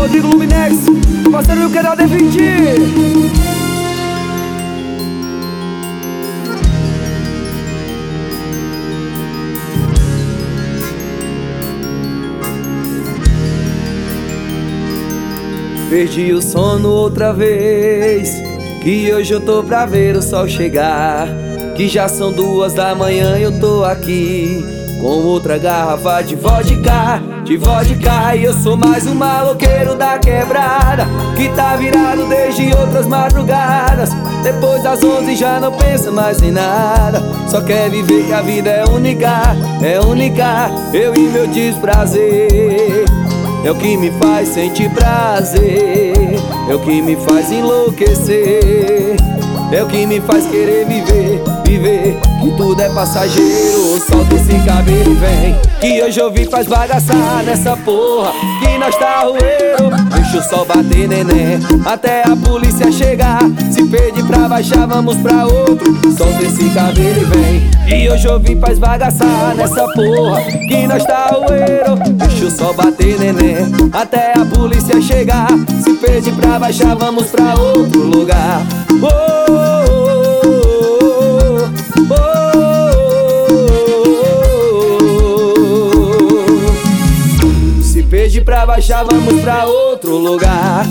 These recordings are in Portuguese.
Rodrigo Luminex, parceiro do canal D20. Perdi o sono outra vez, que hoje eu tô pra ver o sol chegar. Que já são 2 da manhã e eu tô aqui com outra garrafa de vodka, e eu sou mais um maloqueiro da quebrada, que tá virado desde outras madrugadas. Depois das 11 já não pensa mais em nada, só quer viver que a vida é única, eu e meu desprazer. É o que me faz sentir prazer, é o que me faz enlouquecer, é o que me faz querer viver, que tudo é passageiro. Solta esse cabelo e vem, que hoje eu vim faz bagaçar nessa porra, que nós tá roeiro. Deixa o sol bater, neném, até a polícia chegar. Se pedir pra baixar, vamos pra outro. Solta esse cabelo e vem, que hoje eu vim faz bagaçar nessa porra, que nós tá roeiro. Deixa o sol bater, neném, até a polícia chegar. Se pedir pra baixar, vamos pra outro lugar. Se pedir pra baixar, vamos pra outro lugar.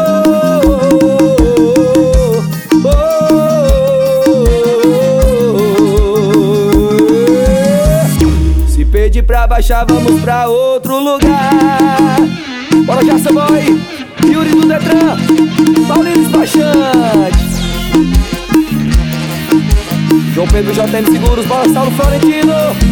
Se pedir pra baixar, vamos pra outro lugar. Bora já, Saboy, Yuri do Detran, Paulinho Despachante, João Pedro JM Seguros, bora Saulo Florentino.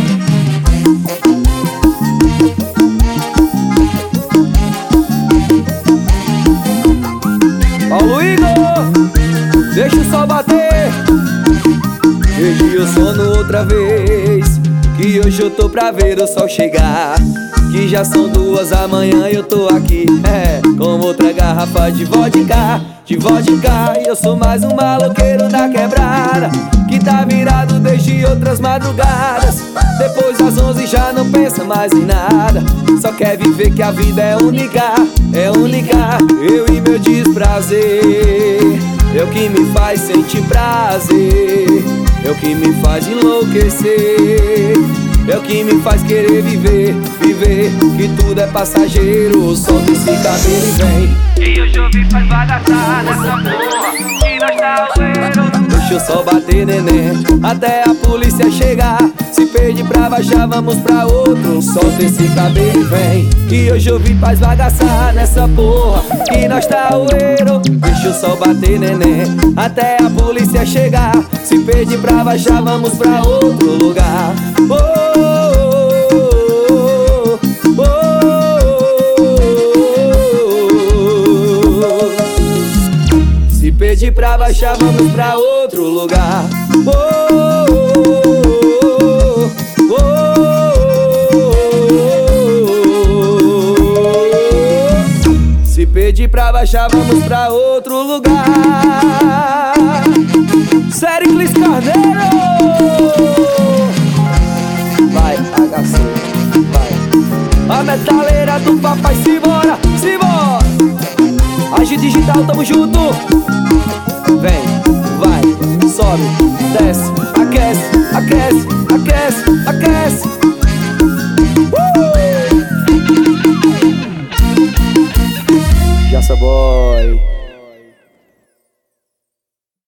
Paulo Igor, deixa o sol bater. Perdi o sono outra vez, que hoje eu tô pra ver o sol chegar. Que já são 2 da manhã e eu tô aqui, com outra garrafa de vodka, e eu sou mais um maloqueiro da quebrada, que tá virado desde outras madrugadas. Depois das 11 já não pensa mais em nada, só quer viver que a vida é única, eu e meu desprazer. É o que me faz sentir prazer, é o que me faz enlouquecer, é o que me faz querer viver, que tudo é passageiro. Solta esse cabelo e vem, que hoje eu vim faz bagaçar nessa porra, que nós tá roeiro. Deixa o sol bater, neném, até a polícia chegar. Se pedir pra baixar, vamos pra outro. Solta esse cabelo e vem, que hoje eu vim faz bagaçar nessa porra, que nós tá roeiro. Deixa o sol bater, neném, até a polícia chegar. Se pedir pra baixar, vamos pra outro lugar. Se pedir pra baixar, vamos pra outro lugar. Se pedir pra baixar, vamos pra outro lugar. Sériclis Carneiro, vai, HC, vai. A metaleira do papai, simbora, simbora. Age Digital, tamo junto. Vem, vai, sobe, desce, aquece, aquece, aquece, aquece. Já Saboy.